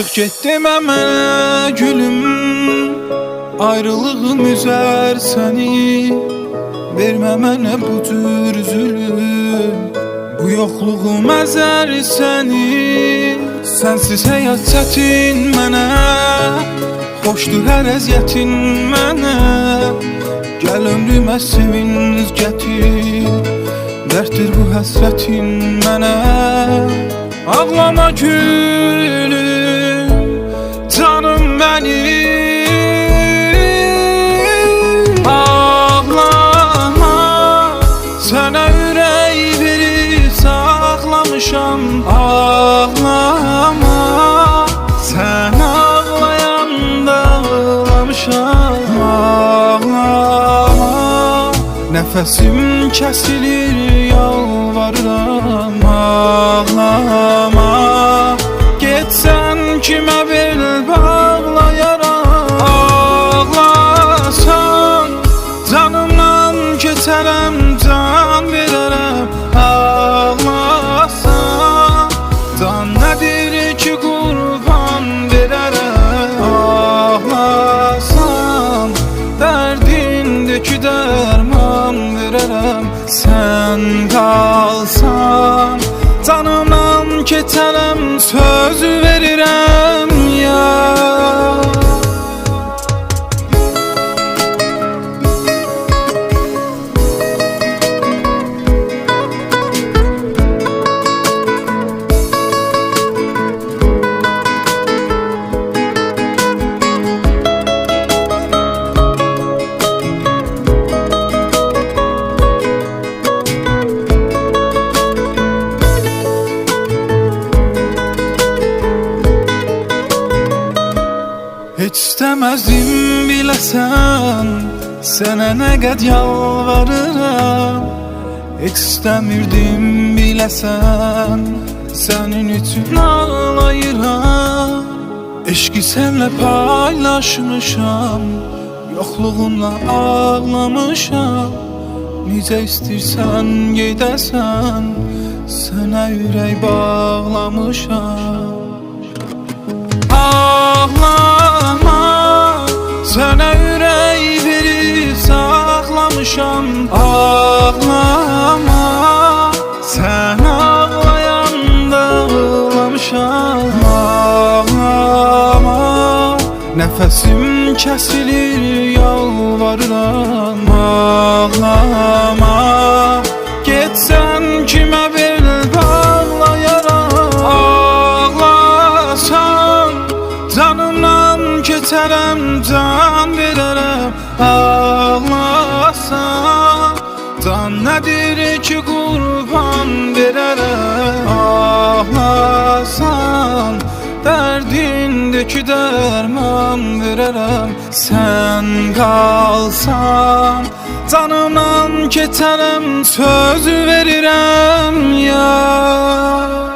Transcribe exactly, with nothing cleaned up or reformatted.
Artıq get demə mənə gülüm, ayrılığım üzər səni. Vermə mənə bu cür zülüm, bu yoxluğum əzər səni. Sənsiz həyat çətin mənə, xoşdur hər əziyyətin mənə. Gəl ömrümə sevinc gətir, dərddir bu həsrətin mənə. Ağlama gülüm, canım mənim. Ağlama, sənə ürək verib saxlamışam. Ağlama, sən ağlayanda ağlamışam. Ağlama, nəfəsim kəsilir yalvarıram. Ağlama, getsən kimə bel bağlayaram. Ağlasan, canımdan keçərəm, can verərəm. Ağlasan, can nədir ki qurban verərəm. Ağlasan, dərdindəki dərman verərəm. Sən qalsan, canımdan keçərəm, söz verirəm ya. Heç istəməzdim biləsən, sənə nə qəd yalvarıram. Heç istəmirdim biləsən, sənin üçün ağlayıram. Eşqi sənlə paylaşmışam, yoxluğunla ağlamışam. Necə istəyirsən gedəsən, sənə ürək bağlamışam. Ağlama, sənə ürək verib saxlamışam. Ağlama, sən ağlayanda ağlamışam. Ağlama, nəfəsim kəsilir yalvarıram. Ağlama, getsən kimə bel bağlayaram. Ağlasan, canımdan keçərəm, can verərəm. Ağlasan, can nədir ki qurban verərəm. Ağlasan, dərdindəki dərman verərəm. Sən qalsan, canımdan keçərəm, söz verirəm ya.